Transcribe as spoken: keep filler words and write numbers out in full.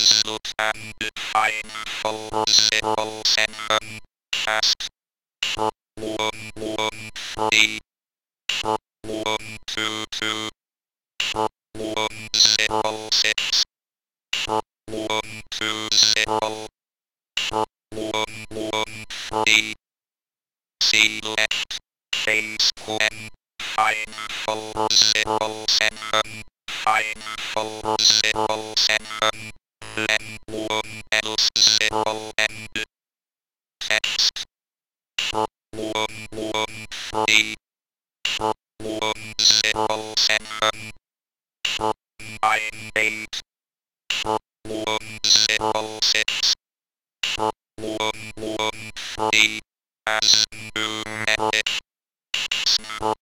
Please look and find four zero seven fast one one three one two two one zero six one two zero one one three. Select phase one five four zero seven five four zero seven then one else zero and text one one three one zero seven nine eight one zero six one one three as numeric